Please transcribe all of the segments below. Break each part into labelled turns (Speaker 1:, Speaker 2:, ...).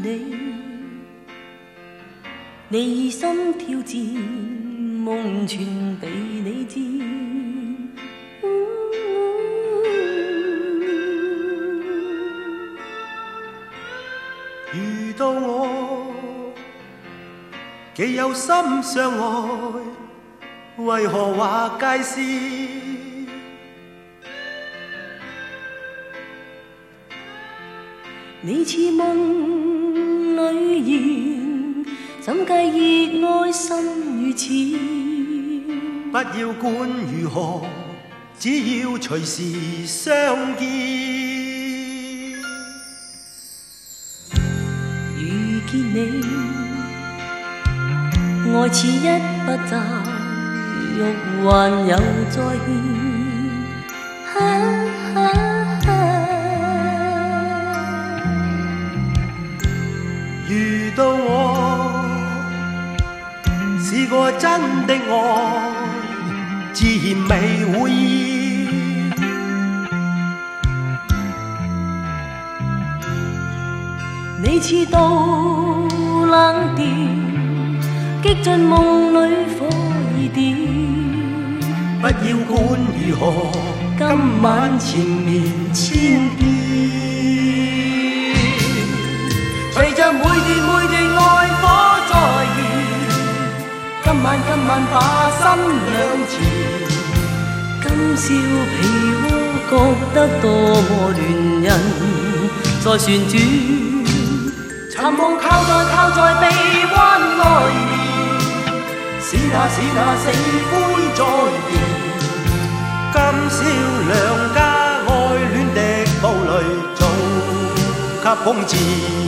Speaker 1: 你，你已心跳渐，梦全被你占。
Speaker 2: 遇到我，既有心相爱，为何划界线？
Speaker 1: 你似梦里言，怎计热爱心如此？
Speaker 2: 不要管如何，只要随时相见。
Speaker 1: 遇见你，爱似一筆雜玉，還有再現。
Speaker 2: 遇到我，試過真的愛，自然未會厭。
Speaker 1: 你似道冷電，擊進夢裏火熱點。
Speaker 2: 不要管如何，今晚纏綿千遍。隨着每段愛火再現，今晚把心兩纏。
Speaker 1: 今宵被窩覺得多麼戀人，在旋轉，
Speaker 2: 尋夢靠在臂彎內面，是那死灰再現。今宵兩家愛戀的堡壘早給空置。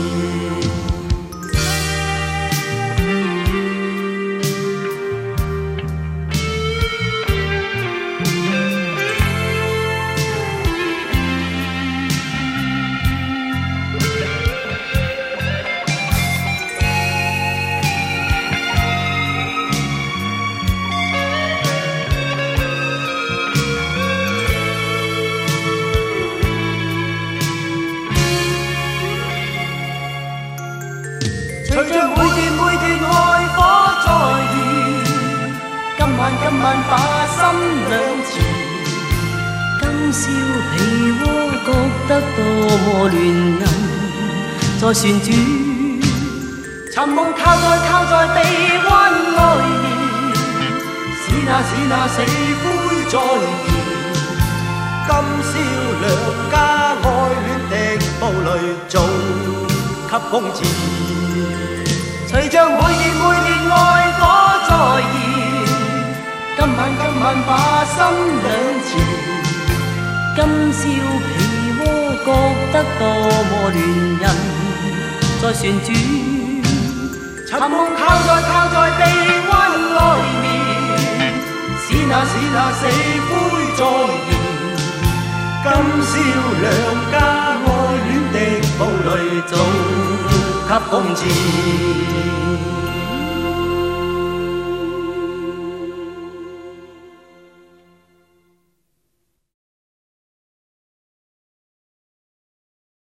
Speaker 2: 隨着每段愛火再現，今晚把心兩纏。
Speaker 1: 今宵被窩覺得多麼戀人，在旋轉，
Speaker 2: 尋夢靠在臂彎內面，是那死灰再現。今宵兩家愛戀的堡壘早給空置。隨着每段愛火再現，今晚把心兩纏。
Speaker 1: 今宵被窩覺得多麼戀人，在旋轉，
Speaker 2: 尋夢靠在臂彎內面，是那死灰再現。今宵兩家愛戀的堡壘早給空置。